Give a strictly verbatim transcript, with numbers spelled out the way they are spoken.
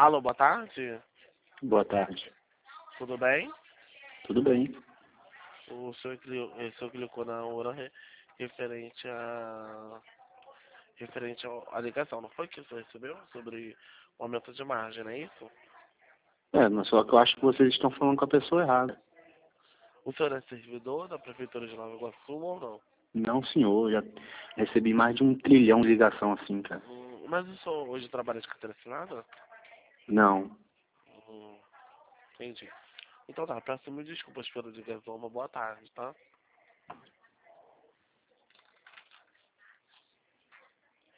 Alô, boa tarde. Boa tarde. Tudo bem? Tudo bem. O senhor clicou, o senhor clicou na hora re- referente a referente ao- à ligação, não foi que o senhor recebeu? Sobre o aumento de margem, não é isso? É, mas só que eu acho que vocês estão falando com a pessoa errada. O senhor é servidor da Prefeitura de Nova Iguaçu ou não? Não, senhor. Já recebi mais de um trilhão de ligação assim, cara. Hum, mas o senhor hoje trabalha de carteira assinada? Não. Hum, entendi. Então tá, peço mil desculpas pela ligação, uma boa tarde, tá?